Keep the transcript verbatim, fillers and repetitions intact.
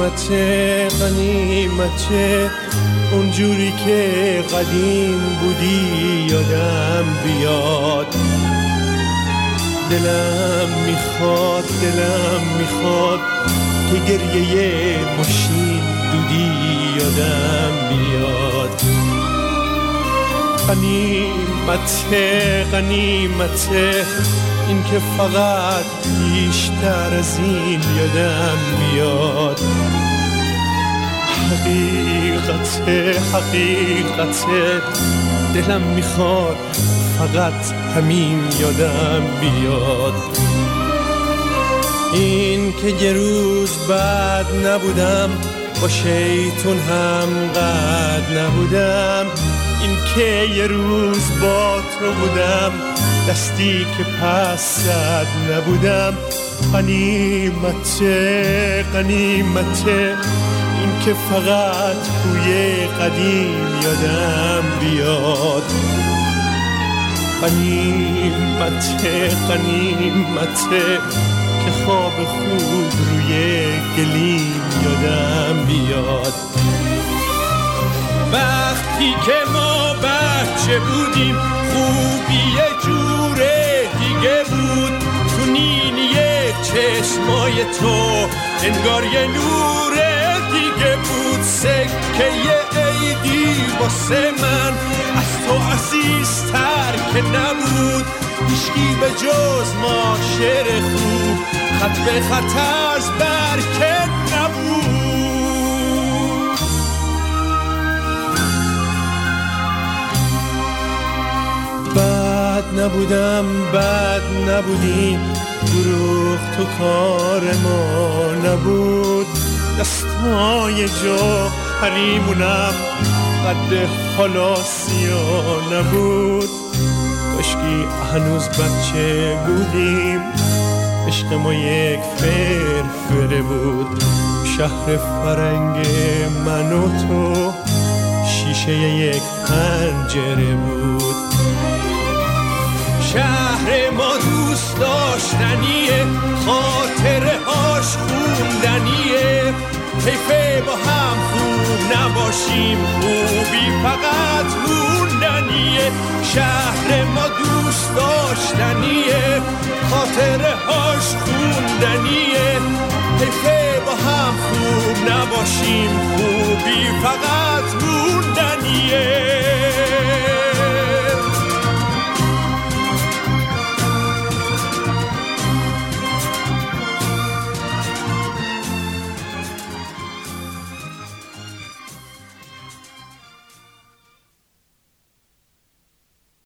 غنیمت غنیمت اونجوری که قدیم بودی یادم بیاد. دلم میخواد دلم میخواد که گریه ماشین دودی یادم بیاد. غنیمت غنیمت این که فقط بیشتر از این یادم بیاد. حقیقت حقیقت دلم میخواد فقط همین یادم بیاد. این که یه روز بعد نبودم با شیطون هم قد نبودم. این که یه روز با تو بودم دستی که پس زد نبودم. غنیمت غنیمت این که فقط بوی قدیم یادم بیاد. غنیمت غنیمت که خواب خوب روی گلیم یادم بیاد. وقتی که ما بچه بودیم خوبی یه جوره دیگه بود. تو نینیه چشمای تو انگار یه نوره دیگه بود. سکه یه عیدی واسه من از تو عزیزتر که نبود. هیچکی به جز ما شعر خوب خط به خط از برکت نبود. بد نبودم بد نبودی دروغ تو کار ما نبود. دستای جو پریمونم قد حالا سیا نبود. کاشکی هنوز بچه بودیم عشق ما یک فرفره بود. شهر فرنگ من و تو شیشه یک پنجره بود. شهر ما دوست داشتنیه خاطره هاش خوندنیه. حیفه با هم خوب نباشیم خوبی فقط موندنیه. شهر ما دوست داشتنیه خاطره هاش خوندنیه. حیفه با هم خوب نباشیم خوبی فقط